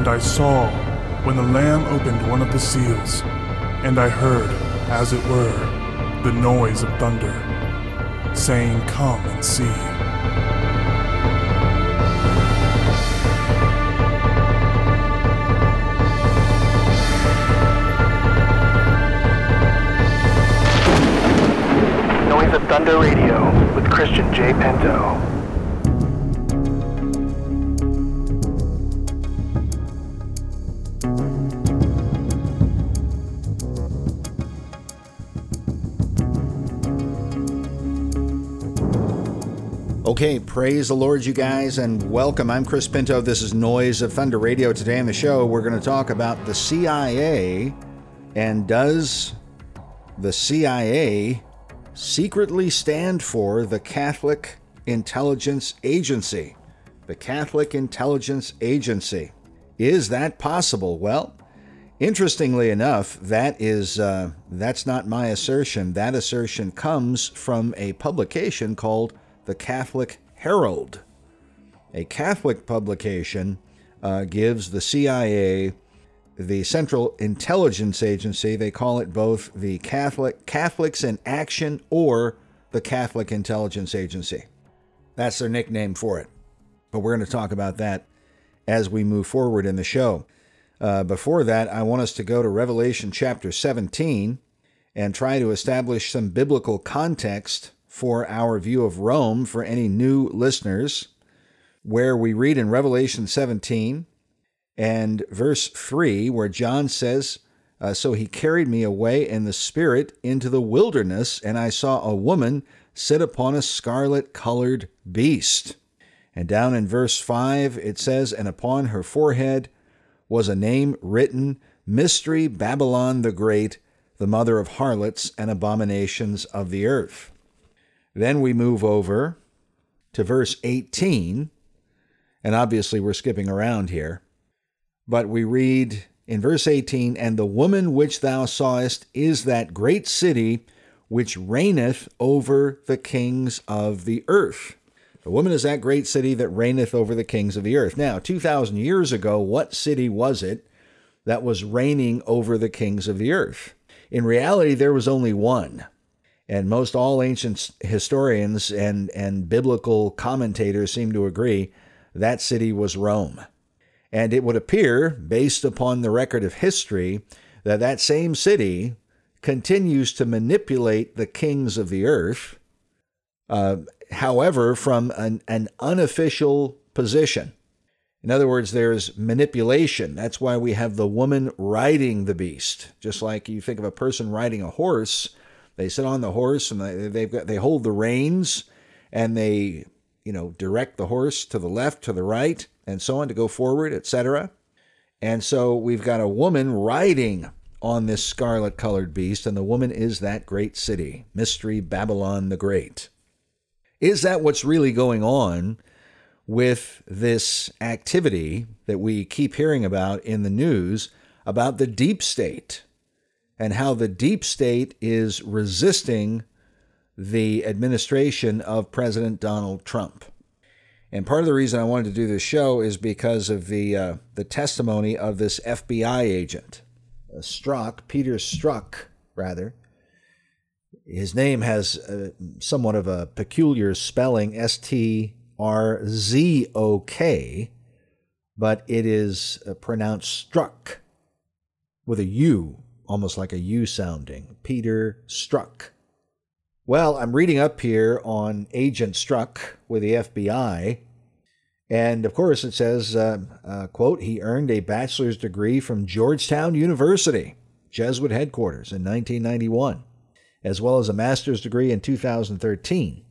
And I saw when the Lamb opened one of the seals, and I heard, as it were, the noise of thunder, saying, "Come and see." Noise of Thunder Radio with Christian J. Pinto. Okay, praise the Lord, you guys, and welcome. I'm Chris Pinto. This is Noise of Thunder Radio. Today on the show, we're going to talk about the CIA, and does the CIA secretly stand for the Catholic Intelligence Agency? The Catholic Intelligence Agency. Is that possible? Well, interestingly enough, that's not my assertion. That assertion comes from a publication called the Catholic Herald. A Catholic publication gives the CIA, the Central Intelligence Agency, they call it both the Catholics in Action or the Catholic Intelligence Agency. That's their nickname for it. But we're going to talk about that as we move forward in the show. Before that, I want us to go to Revelation chapter 17 and try to establish some biblical context for our view of Rome for any new listeners, where we read in Revelation 17 and verse 3, where John says, "So he carried me away in the Spirit into the wilderness, and I saw a woman sit upon a scarlet-colored beast." And down in verse 5, it says, "And upon her forehead was a name written, Mystery Babylon the Great, the mother of harlots and abominations of the earth." Then we move over to verse 18, and obviously we're skipping around here, but we read in verse 18, "And the woman which thou sawest is that great city which reigneth over the kings of the earth." The woman is that great city that reigneth over the kings of the earth. Now, 2,000 years ago, what city was it that was reigning over the kings of the earth? In reality, there was only one. And most all ancient historians and biblical commentators seem to agree that city was Rome. And it would appear, based upon the record of history, that that same city continues to manipulate the kings of the earth, however, from an unofficial position. In other words, there's manipulation. That's why we have the woman riding the beast. Just like you think of a person riding a horse, they sit on the horse and they hold the reins and they, direct the horse to the left, to the right, and so on to go forward, etc. And so we've got a woman riding on this scarlet-colored beast, and the woman is that great city, Mystery Babylon the Great. Is that what's really going on with this activity that we keep hearing about in the news about the deep state? And how the deep state is resisting the administration of President Donald Trump. And part of the reason I wanted to do this show is because of the testimony of this FBI agent, Peter Strzok, rather. His name has somewhat of a peculiar spelling, Strzok, but it is pronounced Strzok with a U. Almost like a U sounding, Peter Strzok. Well, I'm reading up here on Agent Strzok with the FBI, and of course it says, quote, he earned a bachelor's degree from Georgetown University, Jesuit headquarters, in 1991, as well as a master's degree in 2013.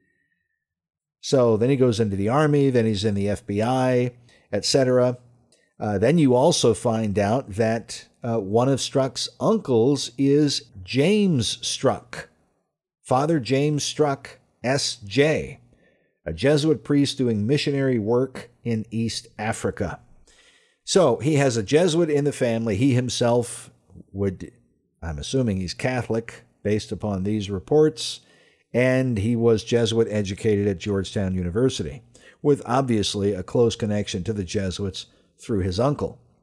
So then he goes into the Army, then he's in the FBI, etc. Then you also find out that one of Strzok's uncles is James Strzok, Father James Strzok, S.J., a Jesuit priest doing missionary work in East Africa. So he has a Jesuit in the family. He himself I'm assuming he's Catholic based upon these reports, and he was Jesuit educated at Georgetown University, with obviously a close connection to the Jesuits through his uncle.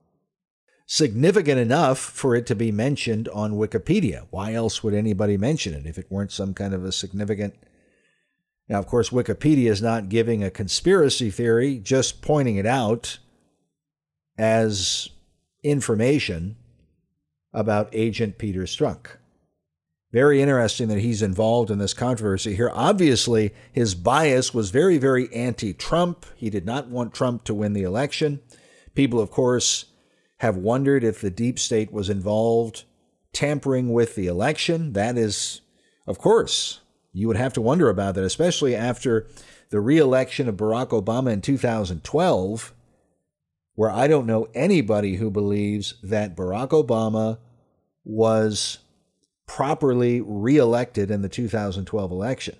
significant enough for it to be mentioned on Wikipedia. Why else would anybody mention it if it weren't some kind of a significant... Now, of course, Wikipedia is not giving a conspiracy theory, just pointing it out as information about Agent Peter Strzok. Very interesting that he's involved in this controversy here. Obviously, his bias was very, very anti-Trump. He did not want Trump to win the election. People, of course, have wondered if the deep state was involved tampering with the election. That is, of course, you would have to wonder about that, especially after the re-election of Barack Obama in 2012, where I don't know anybody who believes that Barack Obama was properly re-elected in the 2012 election.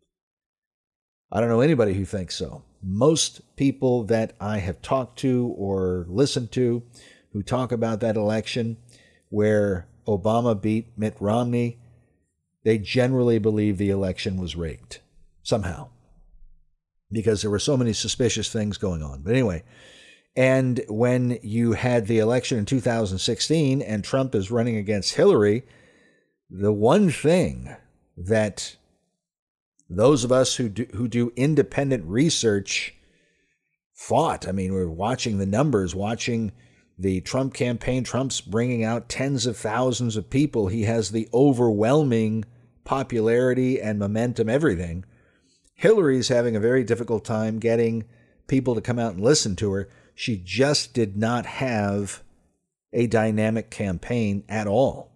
I don't know anybody who thinks so. Most people that I have talked to or listened to who talk about that election where Obama beat Mitt Romney, they generally believe the election was rigged somehow because there were so many suspicious things going on. But anyway, and when you had the election in 2016 and Trump is running against Hillary, the one thing that those of us who do independent research thought, I mean, we're watching the numbers, watching the Trump campaign. Trump's bringing out tens of thousands of people. He has the overwhelming popularity and momentum, everything. Hillary's having a very difficult time getting people to come out and listen to her. She just did not have a dynamic campaign at all.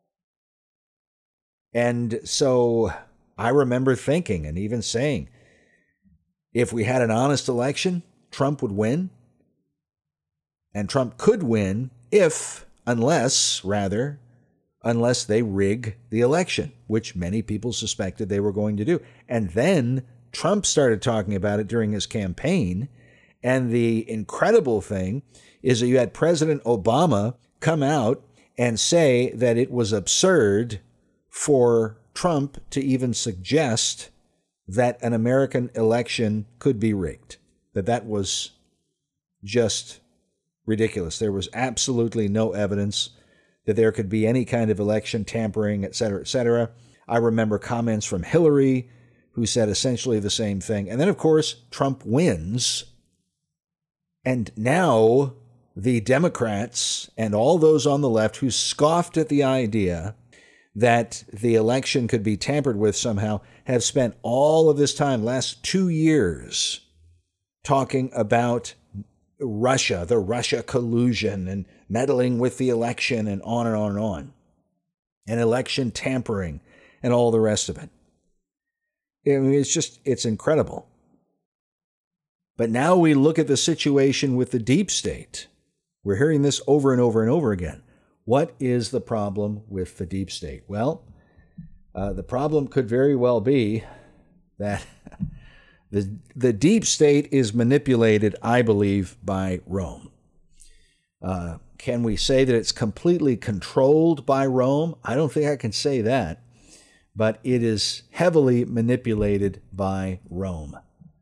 And so I remember thinking and even saying, if we had an honest election, Trump would win. And Trump could win unless they rig the election, which many people suspected they were going to do. And then Trump started talking about it during his campaign. And the incredible thing is that you had President Obama come out and say that it was absurd for Trump to even suggest that an American election could be rigged, that was just ridiculous. There was absolutely no evidence that there could be any kind of election tampering, et cetera, et cetera. I remember comments from Hillary who said essentially the same thing. And then, of course, Trump wins. And now the Democrats and all those on the left who scoffed at the idea that the election could be tampered with somehow have spent all of this time, last 2 years, talking about Russia, the Russia collusion and meddling with the election and on and on and on, and election tampering and all the rest of it. I mean, it's incredible. But now we look at the situation with the deep state. We're hearing this over and over and over again. What is the problem with the deep state? Well, the problem could very well be that the deep state is manipulated, I believe, by Rome. Can we say that it's completely controlled by Rome? I don't think I can say that, but it is heavily manipulated by Rome.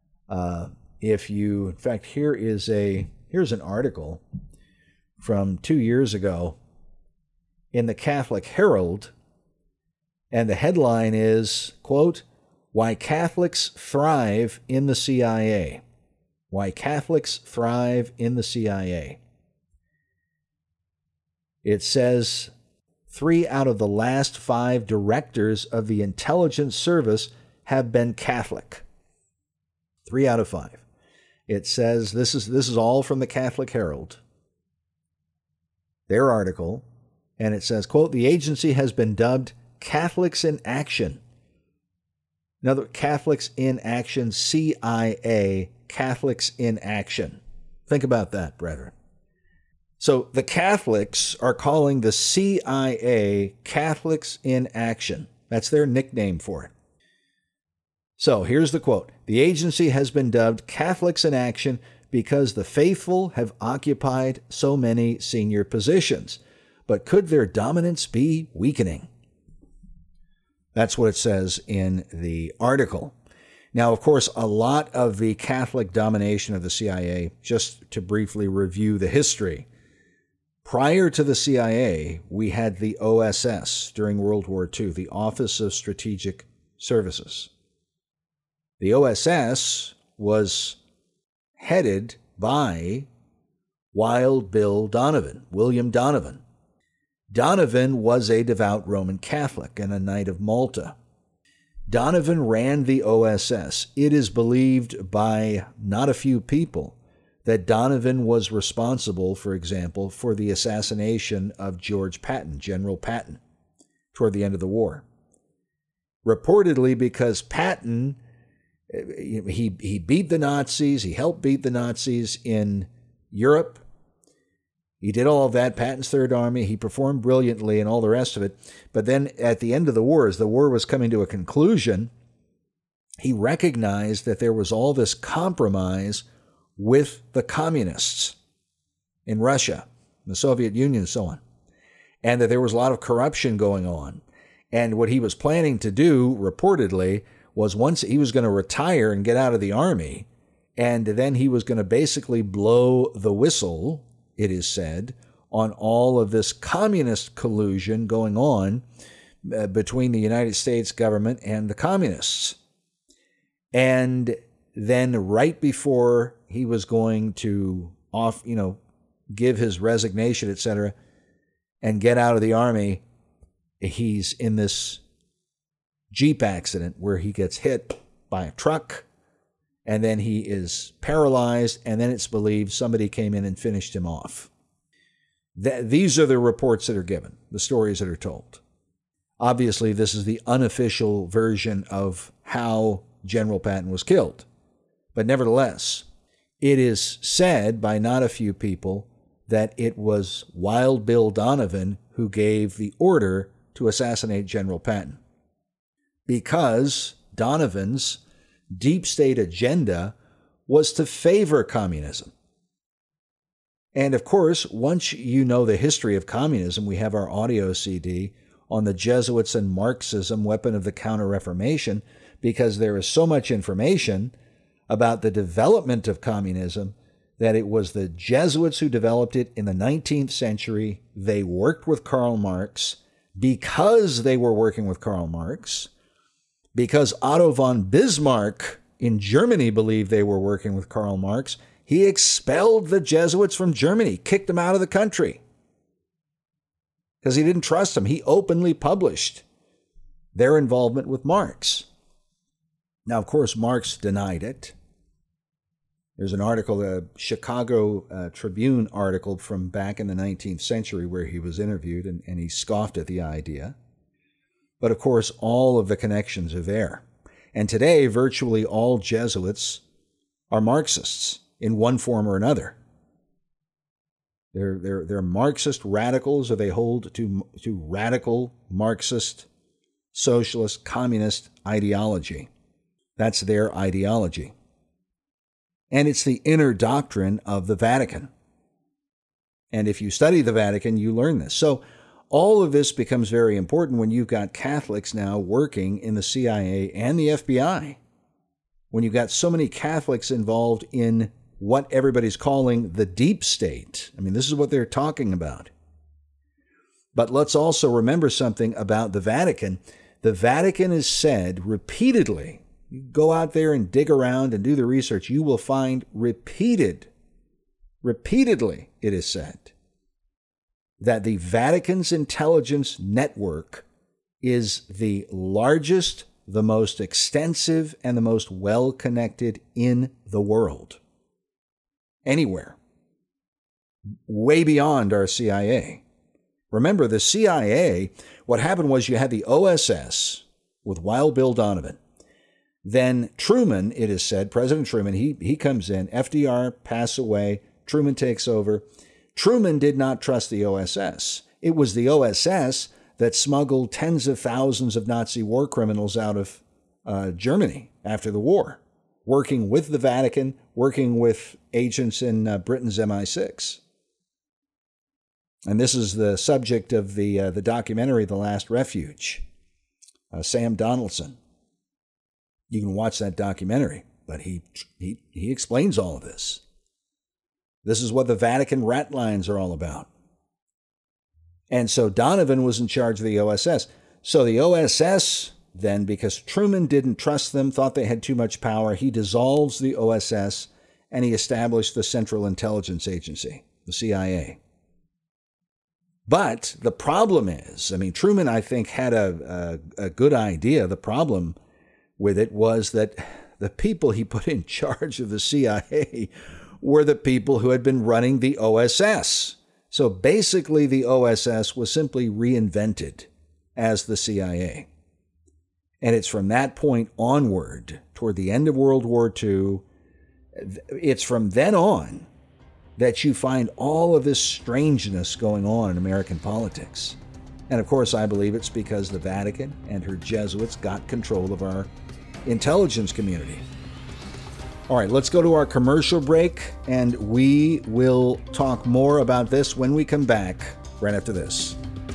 In fact, here's an article from 2 years ago in the Catholic Herald, and the headline is, quote, "Why Catholics Thrive in the CIA." Why Catholics thrive in the CIA. It says 3 out of the last 5 directors of the intelligence service have been Catholic. 3 out of 5. It says, this is all from the Catholic Herald, their article, and it says, quote, "The agency has been dubbed Catholics in Action." Another, Catholics in Action, CIA, Catholics in Action. Think about that, brethren. So the Catholics are calling the CIA Catholics in Action. That's their nickname for it. So here's the quote. "The agency has been dubbed Catholics in Action because the faithful have occupied so many senior positions. But could their dominance be weakening?" That's what it says in the article. Now, of course, a lot of the Catholic domination of the CIA, just to briefly review the history, Prior to the CIA, we had the OSS during World War II, the Office of Strategic Services. The OSS was headed by Wild Bill Donovan, William Donovan. Donovan was a devout Roman Catholic and a Knight of Malta. Donovan ran the OSS. It is believed by not a few people that Donovan was responsible, for example, for the assassination of George Patton, General Patton, toward the end of the war. Reportedly because Patton, he beat the Nazis, he helped beat the Nazis in Europe. He did all of that, Patton's Third Army, he performed brilliantly and all the rest of it. But then at the end of the war, as the war was coming to a conclusion, he recognized that there was all this compromise with the communists in Russia, the Soviet Union, and so on, and that there was a lot of corruption going on. And what he was planning to do, reportedly, was once he was going to retire and get out of the army, and then he was going to basically blow the whistle, it is said, on all of this communist collusion going on between the United States government and the communists. And then right before he was going to give his resignation, etc., and get out of the army, he's in this Jeep accident where he gets hit by a truck, and then he is paralyzed, and then it's believed somebody came in and finished him off. These are the reports that are given, the stories that are told. Obviously, this is the unofficial version of how General Patton was killed. But nevertheless, it is said by not a few people that it was Wild Bill Donovan who gave the order to assassinate General Patton, because Donovan's deep state agenda was to favor communism. And of course, once you know the history of communism, we have our audio CD on the Jesuits and Marxism, Weapon of the Counter-Reformation, because there is so much information about the development of communism that it was the Jesuits who developed it in the 19th century. They worked with Karl Marx. Because they were working with Karl Marx, because Otto von Bismarck in Germany believed they were working with Karl Marx, he expelled the Jesuits from Germany, kicked them out of the country, because he didn't trust them. He openly published their involvement with Marx. Now, of course, Marx denied it. There's an article, a Chicago Tribune article from back in the 19th century where he was interviewed, and he scoffed at the idea. But of course, all of the connections are there. And today, virtually all Jesuits are Marxists in one form or another. They're Marxist radicals, or they hold to radical Marxist, socialist, communist ideology. That's their ideology. And it's the inner doctrine of the Vatican. And if you study the Vatican, you learn this. So all of this becomes very important when you've got Catholics now working in the CIA and the FBI. When you've got so many Catholics involved in what everybody's calling the deep state. I mean, this is what they're talking about. But let's also remember something about the Vatican. The Vatican is said repeatedly, you go out there and dig around and do the research, you will find repeatedly it is said that the Vatican's intelligence network is the largest, the most extensive, and the most well-connected in the world. Anywhere. Way beyond our CIA. Remember, the CIA, what happened was you had the OSS with Wild Bill Donovan. Then Truman, it is said, President Truman, he comes in, FDR passes away, Truman takes over. Truman did not trust the OSS. It was the OSS that smuggled tens of thousands of Nazi war criminals out of Germany after the war, working with the Vatican, working with agents in Britain's MI6. And this is the subject of the documentary, The Last Refuge, Sam Donaldson. You can watch that documentary, but he explains all of this. This is what the Vatican rat lines are all about. And so Donovan was in charge of the OSS. So the OSS then, because Truman didn't trust them, thought they had too much power, he dissolves the OSS and he established the Central Intelligence Agency, the CIA. But the problem is, Truman, I think, had a good idea. The problem with it was that the people he put in charge of the CIA were the people who had been running the OSS. So basically, the OSS was simply reinvented as the CIA. And it's from that point onward, toward the end of World War II, it's from then on that you find all of this strangeness going on in American politics. And of course, I believe it's because the Vatican and her Jesuits got control of our intelligence community. All right, let's go to our commercial break, and we will talk more about this when we come back right after this.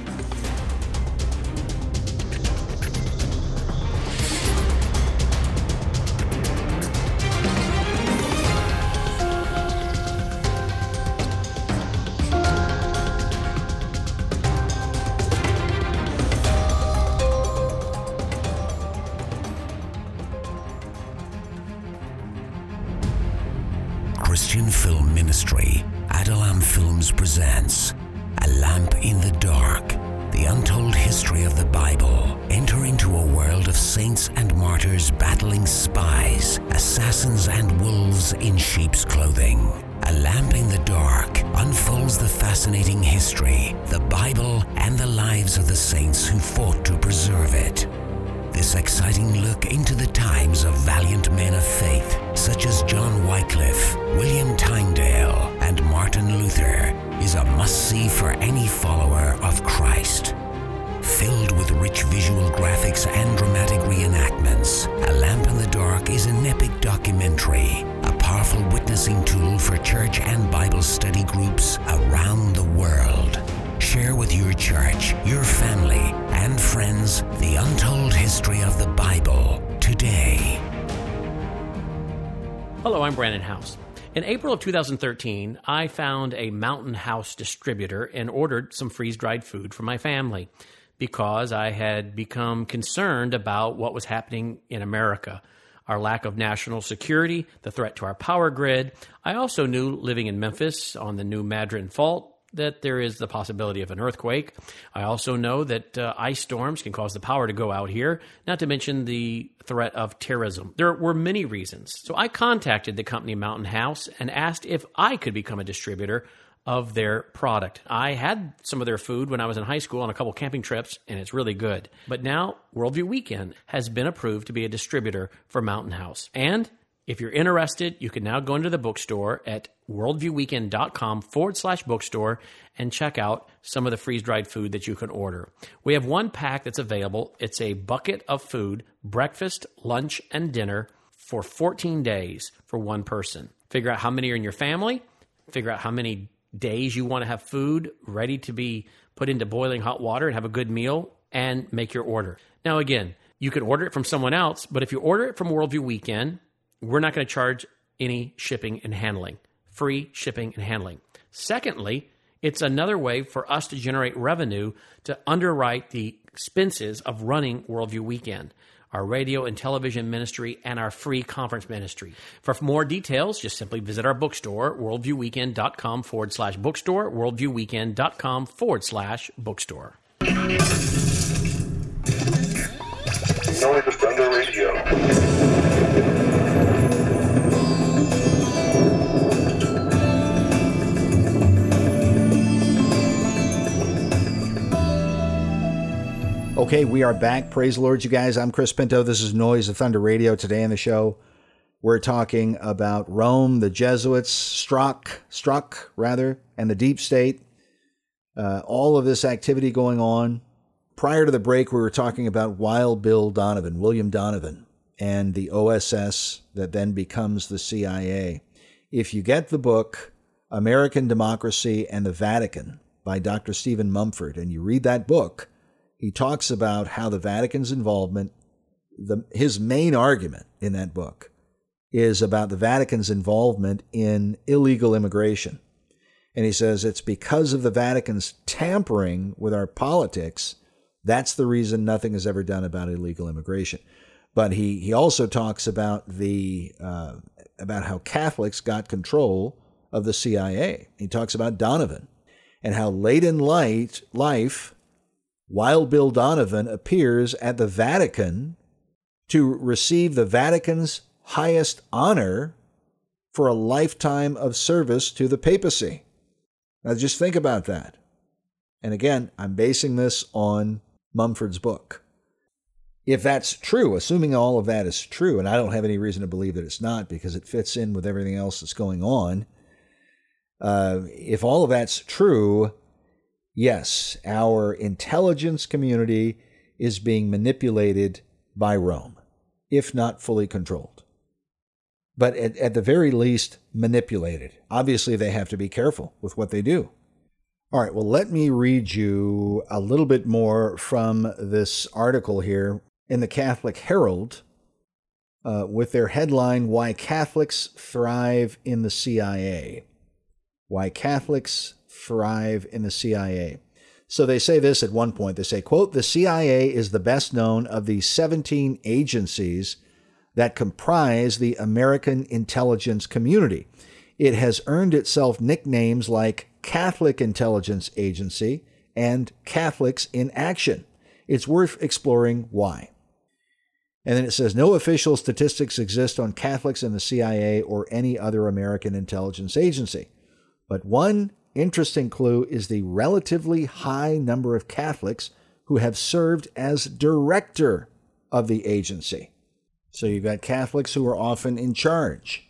Christian Film Ministry, Adulam Films presents A Lamp in the Dark, the untold history of the Bible. Enter into a world of saints and martyrs battling spies, assassins and wolves in sheep's clothing. A Lamp in the Dark unfolds the fascinating history, the Bible, and the lives of the saints who fought to preserve it. This exciting look into the times of valiant men of faith, such as John Wycliffe, William Tyndale, and Martin Luther, is a must-see for any follower of Christ. Filled with rich visual graphics and dramatic reenactments, A Lamp in the Dark is an epic documentary, a powerful witnessing tool for church and Bible study groups around the world. Share with your church, your family, and friends the untold history of the Bible today. Hello, I'm Brandon House. In April of 2013, I found a Mountain House distributor and ordered some freeze-dried food for my family because I had become concerned about what was happening in America, our lack of national security, the threat to our power grid. I also knew, living in Memphis on the New Madron Fault, that there is the possibility of an earthquake. I also know that ice storms can cause the power to go out here, not to mention the threat of terrorism. There were many reasons. So I contacted the company Mountain House and asked if I could become a distributor of their product. I had some of their food when I was in high school on a couple camping trips, and it's really good. But now Worldview Weekend has been approved to be a distributor for Mountain House. And if you're interested, you can now go into the bookstore at worldviewweekend.com/bookstore and check out some of the freeze-dried food that you can order. We have one pack that's available. It's a bucket of food, breakfast, lunch, and dinner for 14 days for one person. Figure out how many are in your family, figure out how many days you want to have food ready to be put into boiling hot water and have a good meal, and make your order. Now, again, you can order it from someone else, but if you order it from Worldview Weekend, we're not going to charge any shipping and handling, free shipping and handling. Secondly, it's another way for us to generate revenue to underwrite the expenses of running Worldview Weekend, our radio and television ministry, and our free conference ministry. For more details, just simply visit our bookstore, worldviewweekend.com/bookstore, worldviewweekend.com/bookstore. Noise of Thunder Radio. Okay, we are back. Praise the Lord, you guys. I'm Chris Pinto. This is Noise of Thunder Radio. Today on the show, we're talking about Rome, the Jesuits, struck, and the deep state. All of this activity going on. Prior to the break, we were talking about Wild Bill Donovan, William Donovan, and the OSS that then becomes the CIA. If you get the book, American Democracy and the Vatican by Dr. Stephen Mumford, and you read that book, he talks about how the Vatican's involvement, his main argument in that book is about the Vatican's involvement in illegal immigration. And he says it's because of the Vatican's tampering with our politics. That's the reason nothing is ever done about illegal immigration. But he also talks about about how Catholics got control of the CIA. He talks about Donovan and how late in life, Wild Bill Donovan appears at the Vatican to receive the Vatican's highest honor for a lifetime of service to the papacy. Now just think about that. And again, I'm basing this on Mumford's book. If that's true, assuming all of that is true, and I don't have any reason to believe that it's not because it fits in with everything else that's going on, if all of that's true, yes, our intelligence community is being manipulated by Rome, if not fully controlled. But at the very least, manipulated. Obviously, they have to be careful with what they do. All right, well, let me read you a little bit more from this article here in the Catholic Herald with their headline, Why Catholics Thrive in the CIA. Why Catholics Thrive in the CIA. So they say this at one point. They say, quote, the CIA is the best known of the 17 agencies that comprise the American intelligence community. It has earned itself nicknames like Catholic Intelligence Agency and Catholics in Action. It's worth exploring why. And then it says, no official statistics exist on Catholics in the CIA or any other American intelligence agency. But one interesting clue is the relatively high number of Catholics who have served as director of the agency. So you've got Catholics who are often in charge.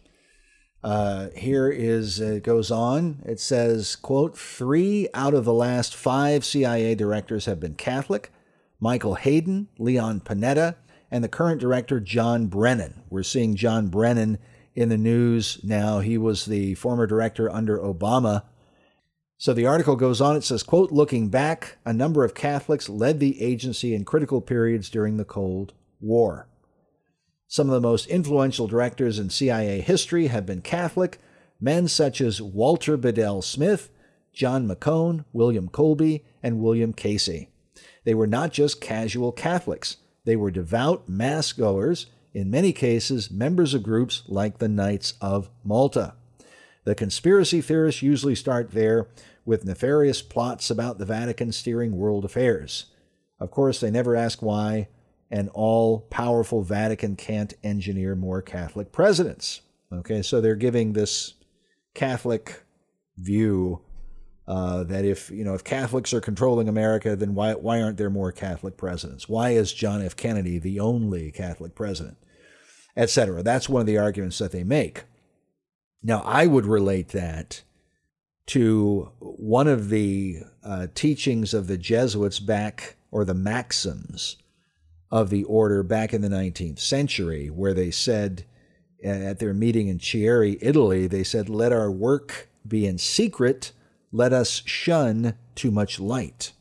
Here it goes on. It says, quote, 3 out of the last 5 CIA directors have been Catholic. Michael Hayden, Leon Panetta, and the current director, John Brennan. We're seeing John Brennan in the news now. He was the former director under Obama. So the article goes on. It says, quote, looking back, a number of Catholics led the agency in critical periods during the Cold War. Some of the most influential directors in CIA history have been Catholic, men such as Walter Bedell Smith, John McCone, William Colby, and William Casey. They were not just casual Catholics. They were devout mass-goers, in many cases members of groups like the Knights of Malta. The conspiracy theorists usually start there with nefarious plots about the Vatican steering world affairs. Of course, they never ask why an all-powerful Vatican can't engineer more Catholic presidents. Okay, so they're giving this Catholic view that if Catholics are controlling America, then why aren't there more Catholic presidents? Why is John F. Kennedy the only Catholic president? Etc. That's one of the arguments that they make. Now, I would relate that to one of the teachings of the Jesuits or the maxims of the order back in the 19th century, where they said at their meeting in Chieri, Italy, they said, let our work be in secret, let us shun too much light.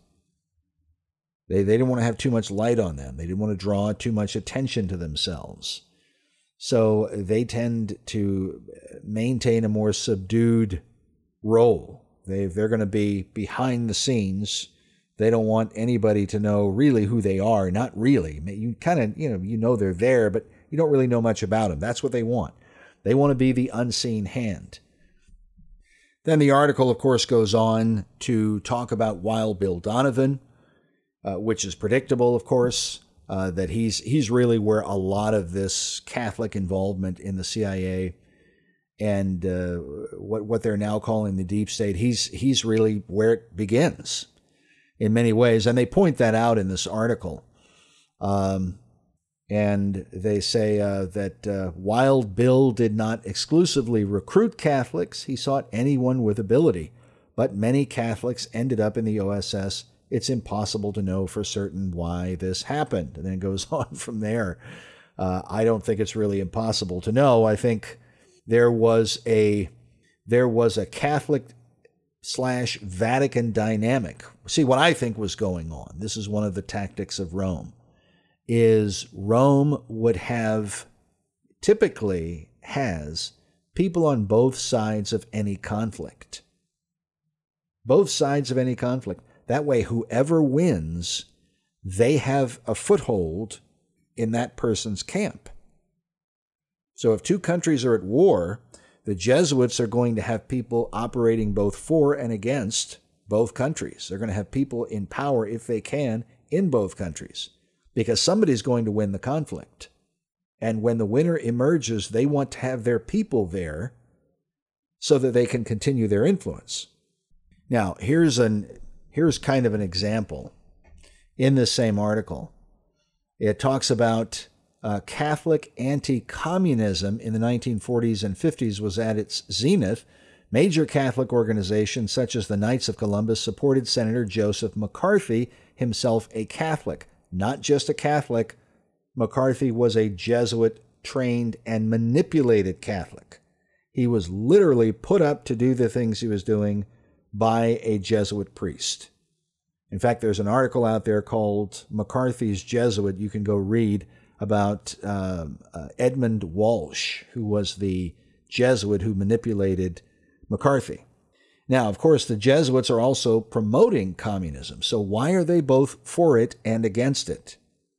They didn't want to have too much light on them. They didn't want to draw too much attention to themselves. So they tend to maintain a more subdued role. They're going to be behind the scenes. They don't want anybody to know really who they are. Not really. You kind of, you know they're there, but you don't really know much about them. That's what they want. They want to be the unseen hand. Then the article, of course, goes on to talk about Wild Bill Donovan, which is predictable, of course, that he's really where a lot of this Catholic involvement in the CIA and what they're now calling the deep state, he's really where it begins in many ways. And they point that out in this article. And they say that Wild Bill did not exclusively recruit Catholics. He sought anyone with ability. But many Catholics ended up in the OSS. It's impossible to know for certain why this happened. And then it goes on from there. I don't think it's really impossible to know. I think there was a Catholic/Vatican dynamic. See, what I think was going on, this is one of the tactics of Rome, is Rome would typically has people on both sides of any conflict. Both sides of any conflict. That way, whoever wins, they have a foothold in that person's camp. So if two countries are at war, the Jesuits are going to have people operating both for and against both countries. They're going to have people in power, if they can, in both countries, because somebody's going to win the conflict. And when the winner emerges, they want to have their people there so that they can continue their influence. Now, here's kind of an example in this same article. It talks about Catholic anti-communism in the 1940s and 50s was at its zenith. Major Catholic organizations such as the Knights of Columbus supported Senator Joseph McCarthy, himself a Catholic. Not just a Catholic, McCarthy was a Jesuit-trained and manipulated Catholic. He was literally put up to do the things he was doing by a Jesuit priest. In fact, there's an article out there called McCarthy's Jesuit. You can go read about Edmund Walsh, who was the Jesuit who manipulated McCarthy. Now, of course, the Jesuits are also promoting communism. So why are they both for it and against it?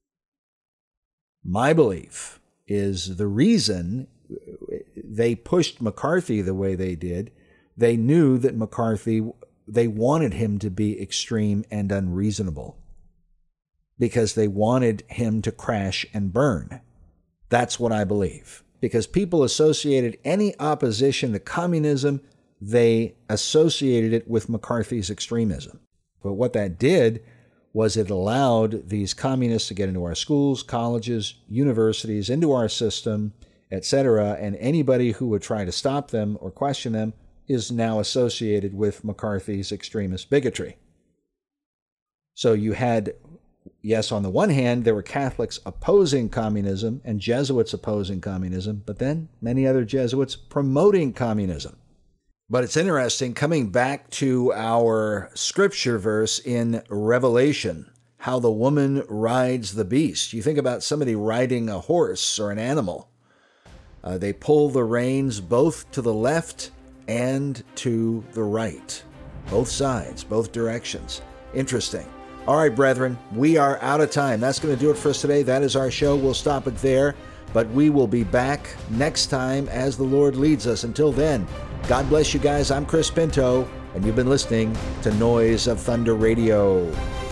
My belief is the reason they pushed McCarthy the way they did, they knew that McCarthy, they wanted him to be extreme and unreasonable because they wanted him to crash and burn. That's what I believe. Because people associated any opposition to communism, they associated it with McCarthy's extremism. But what that did was it allowed these communists to get into our schools, colleges, universities, into our system, etc., and anybody who would try to stop them or question them is now associated with McCarthy's extremist bigotry. So you had, yes, on the one hand, there were Catholics opposing communism and Jesuits opposing communism, but then many other Jesuits promoting communism. But it's interesting, coming back to our scripture verse in Revelation, how the woman rides the beast. You think about somebody riding a horse or an animal. They pull the reins both to the left and to the right. Both sides, both directions. Interesting. All right, brethren, we are out of time. That's going to do it for us today. That is our show. We'll stop it there, but we will be back next time as the Lord leads us. Until then, God bless you guys. I'm Chris Pinto, and you've been listening to Noise of Thunder Radio.